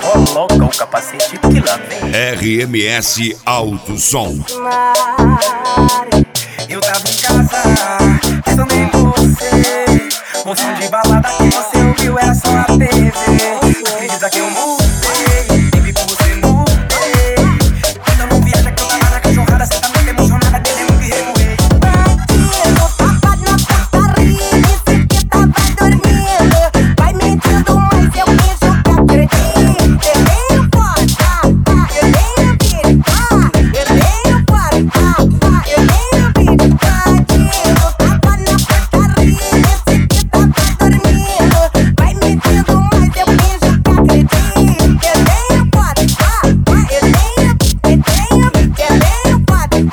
coloca o capacete que lá vem. RMS Alto Som. Eu tava em casa, pensando em você. O som de balada que você ouviu era só a TV. Acredita que eu mudei, baby, por você mudei. Ainda não viaja que eu tava na cachorrada, cê tá muito emocionada, querendo me remoer. Bandido, tava na putaria, disse que tava dormindo. Vai mentindo, mas eu finjo que acredito. Eu venho fora, eu venho viricar. Eu venho fora, eu venho viricar. Bandido, tava na putaria, disse que tava dormindo. Vai mentindo, mas eu finjo que acredito. Eu venho fora, eu venho fora, eu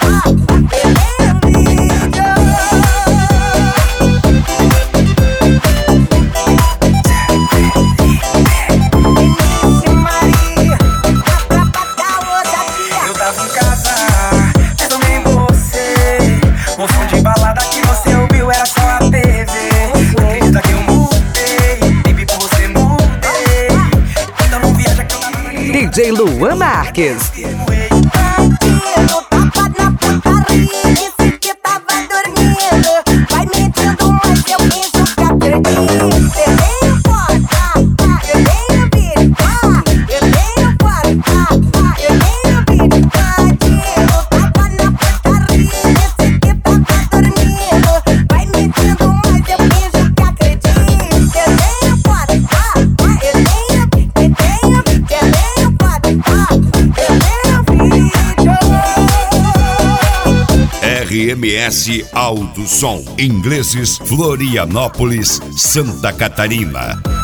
Eu tava em casa, pensando em você. O som de balada que você ouviu era só a TV. Acredita que eu mudei, baby, por você mudei. Ainda não viaja que eu tava na DJ Luan Marques. Bandido, tava na putaria, disse que tava dormindo. Vai mentindo, mas eu finjo que acredito. Eu venho fora, eu venho viricar. Eu venho fora, eu venho viricar. Bandido, tava na putaria, disse que tava dormindo. Vai mentindo, mas eu finjo que acredito. Eu venho fora, eu venho fora, eu venho vídeo. RMS Alto Som. Ingleses, Florianópolis, Santa Catarina.